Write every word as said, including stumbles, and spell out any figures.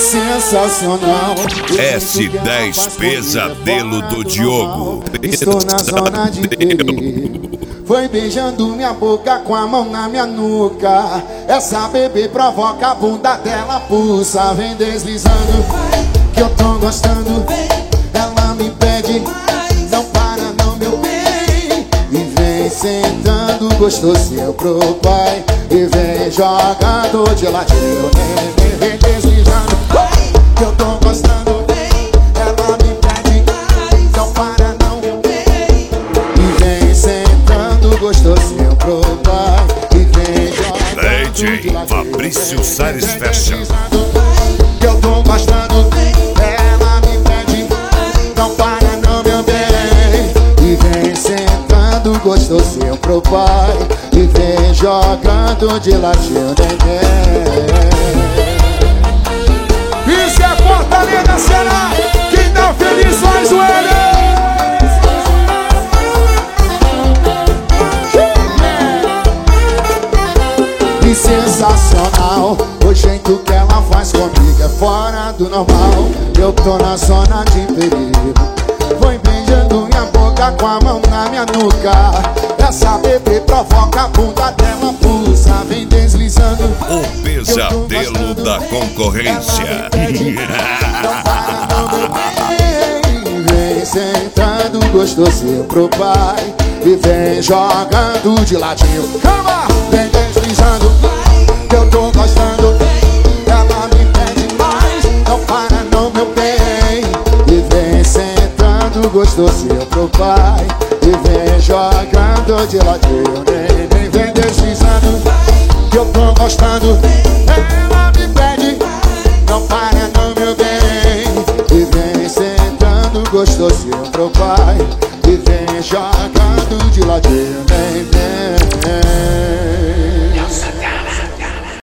sensacional. S dez Pesadelo do Diogo. Estou na zona de perigo. Foi beijando minha boca com a mão na minha nuca. Essa bebê provoca a bunda dela, pulsa, vem deslizando. Que eu tô gostando. Ela me pede, não para não, meu bem. E vem sentando gostosinho pro pai. E vem jogando de ladinho, vem, vem deslizando. Que eu tô gostando. Ela me pede, não para não, meu bem. E vem sentando gostosinho pro pai. E vem jogando D J Fabrício Salles Fashion. Que eu tô gostando. Ela me pede, não para não, meu bem. E vem sentando gostosinho pro pai. E vem jogando de ladinho, neném. Isso é Fortaleza, Ceará. Quem tá feliz faz o L. Que sensacional. O jeito que ela faz comigo é fora do normal. Eu tô na zona de perigo. Foi beijando minha boca com a mão na minha nuca. Essa bebê provoca a bunda dela, pulsa, vem deslizando. O pesadelo da concorrência. Vem sentando gostosinho pro pai. E vem jogando de ladinho. Calma! Vem deslizando. Que eu tô gostando. Ela me pede mais, não para não, meu bem. E vem sentando gostosinho pro pai. E vem jogando de ladinho, nem, nem vem deslizando. Que eu tô gostando. Ela me pede, não para não, meu bem. E vem sentando gostosinho pro pai. E vem jogando de ladinho, nem vem.